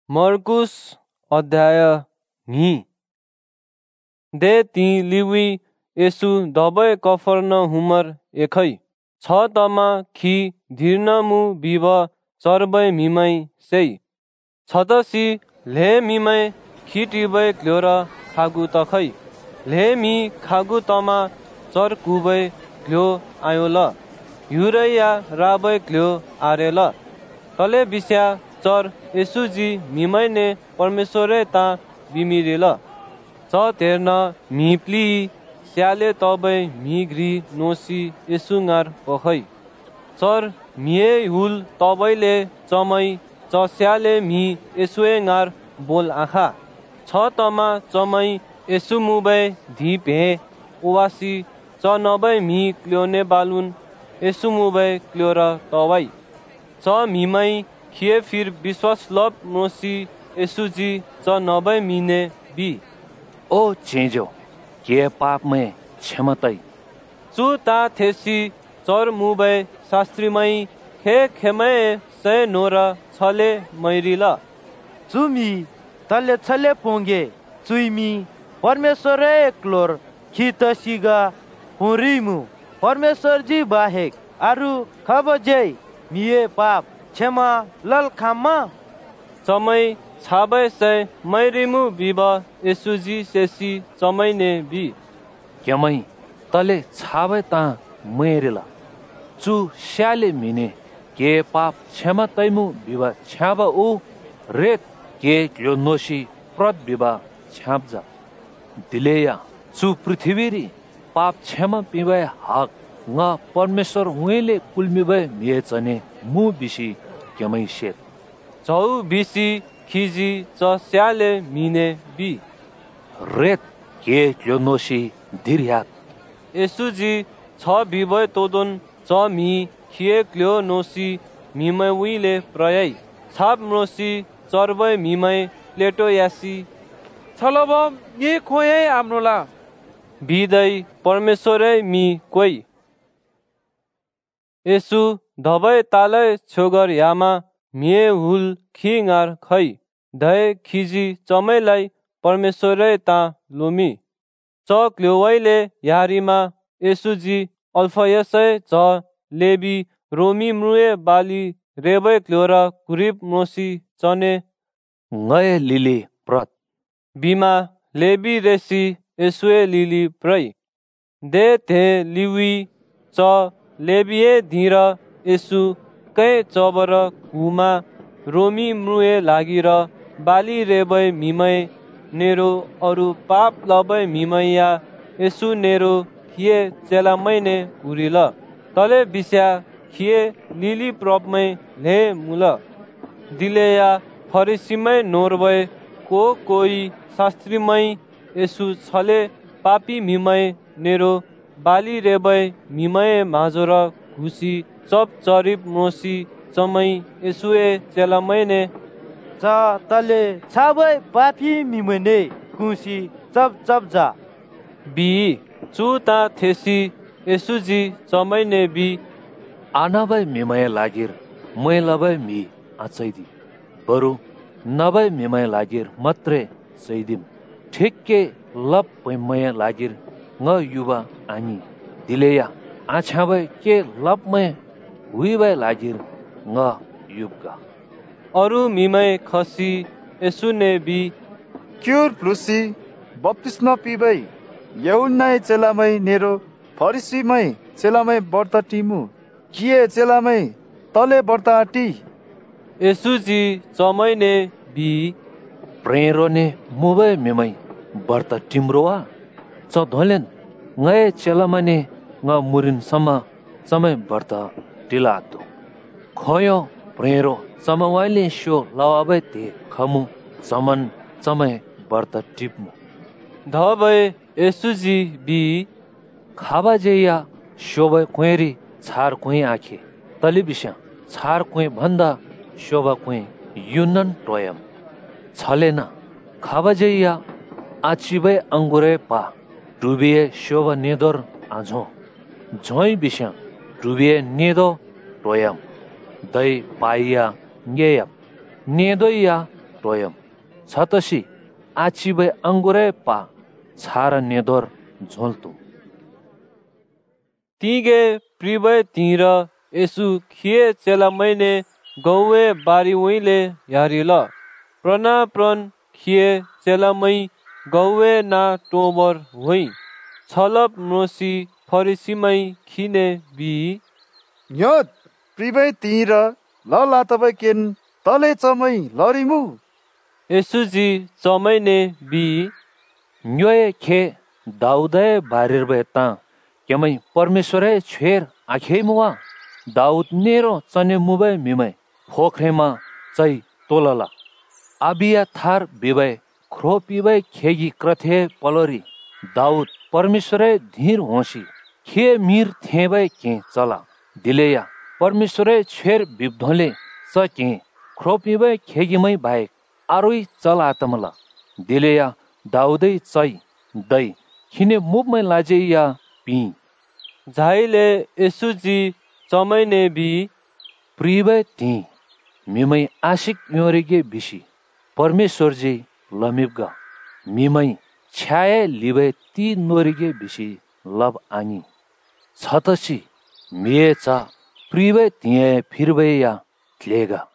मर्कुस अध्याय नि दे ती लिवी यसु दबै कफर्नहुमर एखै छ तमा खी धीर्नमु बिब चरबै मिमै सेई छतसी ले मिमै खीटिबै क्ल्योर खागु तखै ले मी खागु तमा चर कुबै क्ल्यो आयोल युरैया राबै क्ल्यो आरेल तले बिस्या चर यसुजी मिमैने परमेश्वरे ता बिमिरेल च तेर्न मिप्ली स्याले तबै मिग्री नोसी यसुङार पखै चर मिए हुल तबैले चमै च स्याले मी यसुएङार बोल आँखा छ तमा चमै यसु मुबै धिपे ओवासी च नबै मी क्ल्योने बालुन यसु मुबै क्ल्योर तवै च मिमै खिए फिर विश्वास लब नोसी यसुजी च नबै मिने बी ओ चेंजो ये पाप में क्षमतै चु ता थेसी चर मुबै शास्त्रीमै खे खेमै से नोर छले मैरिल चुमी तले छले पोंगे चुइमी परमेश्वरे क्लोर खितसिगा पुरिमु परमेश्वर जी बाहेक आरु खबजे मिए पाप क्षमा लल खामा चमै छाबै से मैरिमु बिब यसुजी सेसी चमैने बी क्यमै तले छाबै ता मैरेला चु स्याले मिने के पाप क्षमा तैमु बिबा छ्याब उ रेत के क्ल्यो नोसी प्रत बिबा छ्याब्जा दिलेया चु पृथ्वीरी पाप क्षमा पिबै हक न परमेश्वर हुँले कुल्मिबै मिए चने मु बिसी क्यमै सेत झौ बिसी खिजी च स्याले मिने बी रेत के क्ल्यो नोसी दिर्यात यसुजी छ बिबै तोदोन च मी खिए क्ल्यो नोसी मिमै उइले प्रयै छाप नोसी चरबै मिमै प्लेटो यासी छलब ये खोये आम्नोला बिदै परमेश्वरै मी कोइ यसु धबै तालै छोगर यामा मिए हुल खिङार खै धै खिजी चमैलाई परमेश्वरै ता लोमी च क्ल्योवैले यारीमा यसुजी अल्फयसै च लेबी रोमी मृए बाली रेबै क्ल्योर कुरिब नोसी चने ngय लिली प्रत बिमा लेबी रेसी यसुए लिली प्रै दे थे लिवी च लेबिए धीर यसु कै चबर कुमा रोमी मृए लागिर बाली रेबै मिमै नेरो अरु पाप लबै मिमैया यसु नेरो खिए चेलामैने कुरिल तले बिस्या खिए लिली प्रपमै ले मुल दिलेया फरिसीमै नोरबै कोही शास्त्रीमै यसु छले पापी मिमै नेरो बाली रेबै मिमै माझोर घुसी चप चरिप नोसी चमै यसुए चेलामैने च तले छाबै पापी मिमने कुसी चप चप जा बी चु ता थेसी यसुजी चमैने बी आनबै मिमै लागिर मै लबै मी आचैदी बरु नबै मिमै लागिर मत्रे चैदिम ठिक्के लप पैमय लागिर न युवा आनी दिलेया आछाबै के लपमै हुइबै लागिर न युबका अरु मिमै खसी यसुने बी क्युर प्लुसी बप्तिस्मा पिबै यहुन्नै चेलामै नेरो फरिसीमै चेलामै व्रत टिमु किए चेलामै तले व्रत आटी यसुजी चमैने बी प्रेरोने मुबै मिमै व्रत टिम्रोवा च धोलेन ngय चेलामने ng मुरिन सम समय व्रत टिलातो खयो प्रेरो समवाइले शो लावाबै ते खमु समन समय व्रत टिप्मु धबै यसुजी बी खाबा जेया शोभा क्वेरी छार क्वे आखे तली बिस्या छार क्वे भन्दा शोभा क्वे युनन टोयम छलेन खाबा जेया आचिबै अंगुरे पा डुबिए शोभा नेदर आझो झोइ बिस्या डुबिए नेदो टोयम दै पाइया गेयम नेदोया टोयम छतसी आचिबे अंगुरे पा छारा नेदोर झोल्तु तीगे प्रिबे तीर यसु खिए चेला मैने गौवे बारी वैले यारिल प्रना प्रन खिए चेला मै गौवे ना टोबर हुई छलप नोसी फरिसीमै खिने बी न्योत प्रिबै तीर ल लातबै केन तले चमै लरिमु यसुजी चमैने बी न्योए खे दाउदे बारिरबे ता केमै परमेश्वरे छेर आखे मुवा दाउद नेरो चने मुबे मिमै फोख्रेमा चै तोलला आबिया थार बिबै ख्रो पिबै खेगी क्रथे पलोरी दाउद परमेश्वरे धीर होसी खे मिर थेबै के चला दिलेया परमेश्वरे छेर बिब्धोले च के ख्रो पिबै खेगीमै बाहेक आरुई चला आतमला दिलेया दाउदै चै दै खिने मुबमै लाजेया पी झाइले यसुजी चमैने बी प्रिबै ती मिमै आशिक योरेगे बिसी परमेश्वर जी लमिबगा मिमै छाए लिबे ती नोरिगे बिसी लब आनी छतसी मिए चा प्रिबै तिए फिरबै या क्लेगा